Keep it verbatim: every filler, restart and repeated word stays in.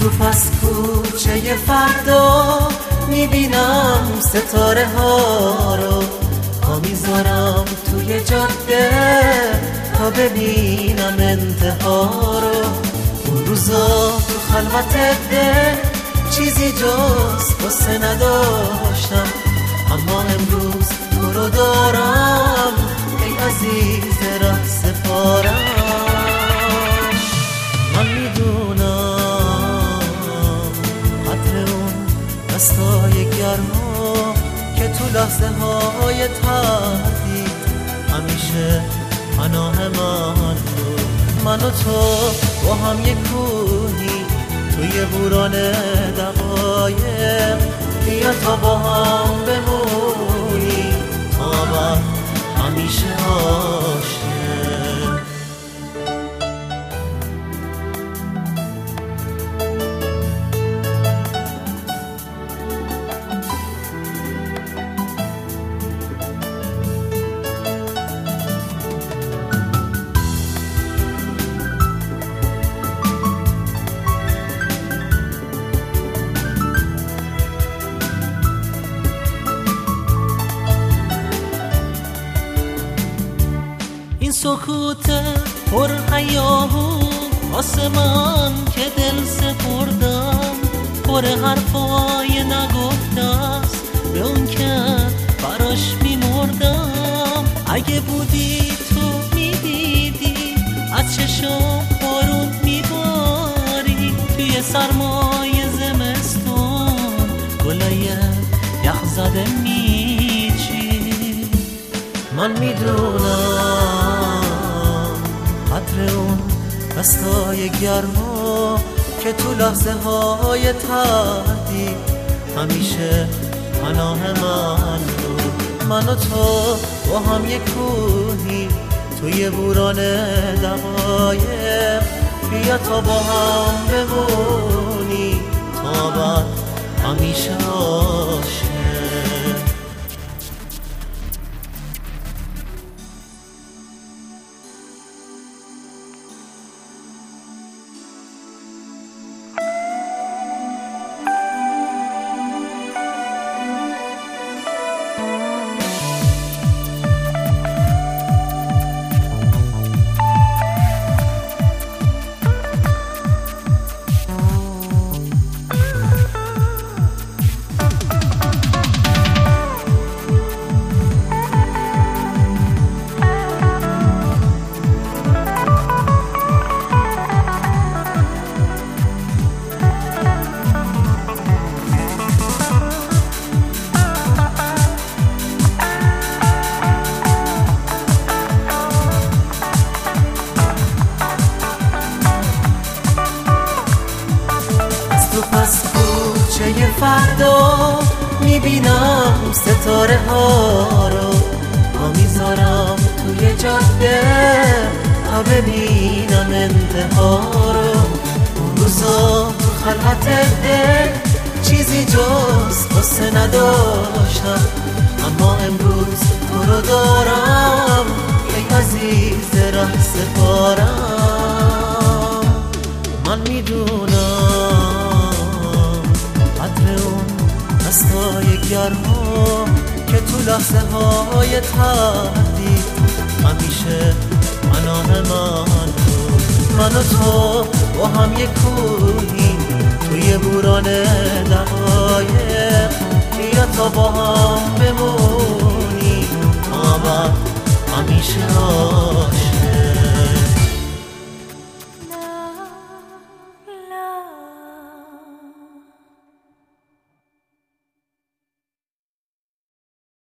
تو پس کوچه فردا میبینم ستاره ها رو، پا میذارم توی جاده تا ببینم انتها رو. اون روزا تو خلوت دل چیزی جز قصه نداشتم، اما امروز تو رو دارم ای عزیز ره سپارم. من میدونم قدر اون دستای گرما که تو لحظه های تردید همیشه پناه من بود. من و تو با هم یک کوهی توی بوران دقایق، بیا تا با هم بمونی تا بعد همیشه عاشق. این سکوت پر هیاهو واسه من که دل سپردم، پر حرفای نگفته است به اون که براش میمردم. اگه بودی تو میدیدی از چشم بارون میباری، توی سرمای زمستون گلای یخ زده میچی. من میدونم قدر اون دستای گرما که تو لحظه های تردید همیشه پناه من بود. من و تو با هم یک کوهی توی بوران دقایق، بیا تا با هم بمونی تا بعد همیشه عاشق. کوچه فردا میبینم ستاره ها رو، پا میذارم توی جاده تا ببینم انتها رو. اون روزا تو خلوت دل چیزی جز قصه نداشتم، اما امروز تو رو دارم ای عزیز ره سپارم. من میدونم قدر اون دستای گرما که تو لحظه های تردید همیشه پناه من بود. من و تو با هم یک کوهی توی بوران دقایق، بیا تا با هم بمونی تا بعد همیشه